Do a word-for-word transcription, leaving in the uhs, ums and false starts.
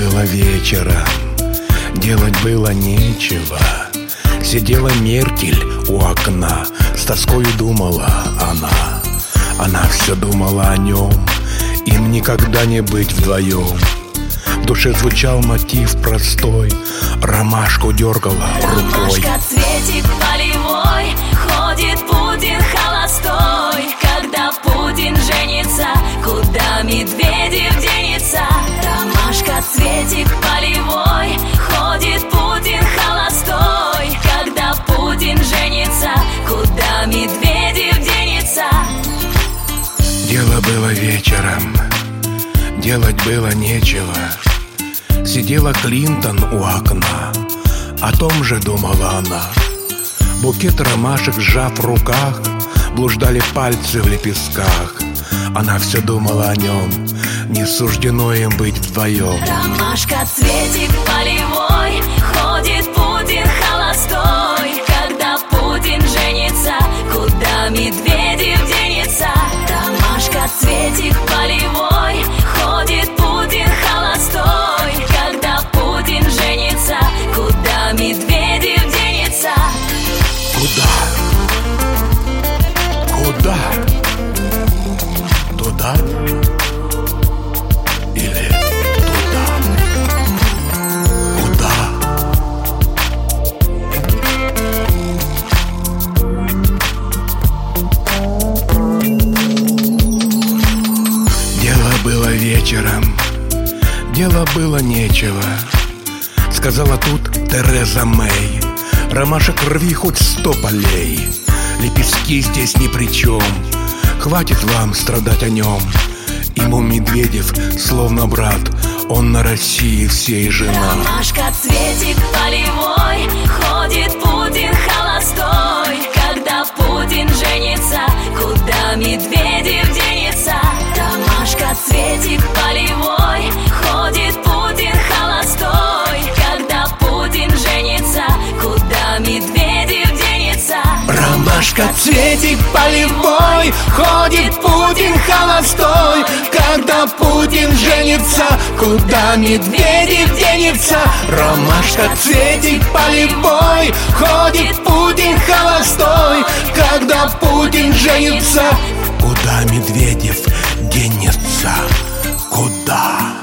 было вечером, делать было нечего. Сидела Меркель у окна, с тоскою думала она. Она все думала о нем, им никогда не быть вдвоем. В душе звучал мотив простой, ромашку дергала рукой. Ромашка, цветик полевой, ходит Путин холостой. Когда Путин женится, куда Медведев денется? Ромашка, цветик полевой, ходит Путин холостой. Когда Путин женится, куда Медведев денется? Дело было вечером, делать было нечего. Сидела Клинтон у окна, о том же думала она. Букет ромашек сжав в руках, блуждали пальцы в лепестках. Она все думала о нем, не суждено им быть вдвоем. Ромашка, цветик полевой, ходит Путин холостой. Когда Путин женится, куда Медведев денется? Ромашка, цветик полевой, ходит Путин холостой. Когда Путин женится, куда Медведев денется? Куда? Куда? Туда? Или туда? Куда? Дело было вечером, дело было нечего. Сказала тут Тереза Мэй: ромашек рви хоть сто полей, лепестки здесь ни при чем, хватит вам страдать о нем. Ему Медведев словно брат, он на России всей жена. Ромашка, цветик полевой, ходит Путин холостой. Когда Путин женится, куда Медведев денется? Ромашка, цветик полевой, ходит Путин холостой. Когда Путин женится, куда Медведев денется? Ромашка, цветик полевой, ходит Путин холостой. Когда Путин женится, куда Медведев денется? Ромашка, цветик полевой, ходит Путин холостой. Когда Путин женится, куда Медведев денется? Куда?